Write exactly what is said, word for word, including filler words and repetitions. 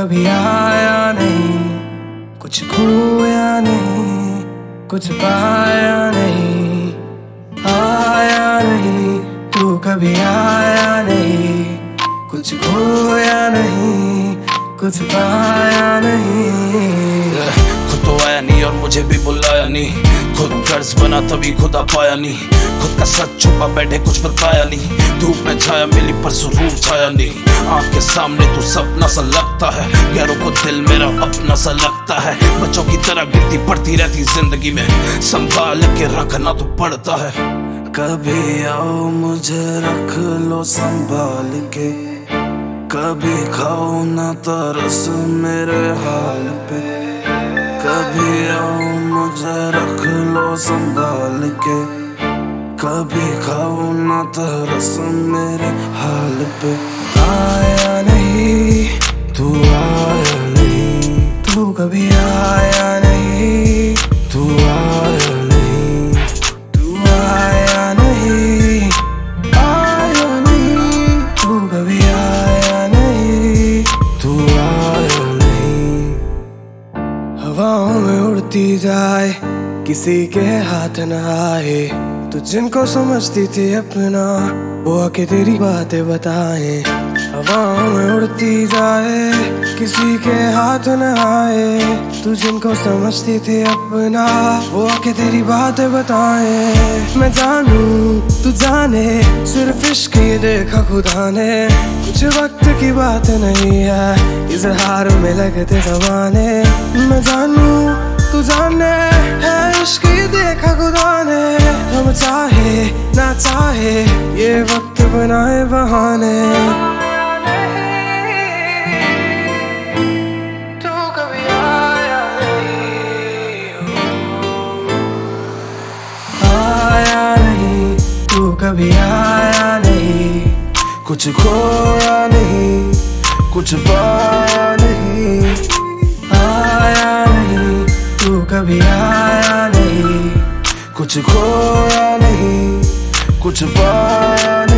कभी आया नहीं, कुछ खोया नहीं, कुछ पाया नहीं, आया नहीं। तू कभी आया नहीं, कुछ खोया नहीं, कुछ पाया नहीं। खुद तो आया नहीं और मुझे भी बुलाया नहीं, खुद कर्ज बना तभी खुदा पाया नहीं, खुद का सच छुपा बैठे कुछ बताया नहीं। धूप में छाया मिली पर जरूर छाया नहीं, आँख के सामने तू सपना सा लगता है, गैरों को दिल मेरा अपना सा लगता है। बच्चों की तरह गिरती पड़ती रहती जिंदगी में, संभाल के रखना तो पड़ता है। कभी आओ मुझे रख लो संभाल के, कभी खाओ ना तरस मेरे हाल पे। कभी आओ मुझे रख लो संभाल के, कभी खाओ ना तरस मेरे हाल पे। आया नहीं, तू आया नहीं, तू कभी आया नहीं, तू आया नहीं, तू आया नहीं, आया नहीं। तू कभी आया नहीं, तू आया नहीं। हवाओं में उड़ती जाए, किसी के हाथ न आए। तू जिनको समझती थी अपना, वो आके तेरी बातें बताए। हवाओं में उड़ती जाए, किसी के हाथ न आए। तू जिनको समझती थी अपना, वो आके तेरी बातें बताए। मैं जानू तू जाने, सिर्फ इश्क ही देखा खुदा ने। कुछ वक्त की बात नहीं है, इजहार में लगते जमाने। मैं जानू तू जाने, है इश्क ही देखा खुदा ने। हम चाहे ना चाहे, ये वक्त बनाए बहाने। तू कभी आया नहीं, आया नहीं। तू कभी आया नहीं, कुछ खोया नहीं, कुछ पाया नहीं, आया नहीं। तू कभी आया नहीं, कुछ खोया नहीं, कुछ पाया नहीं।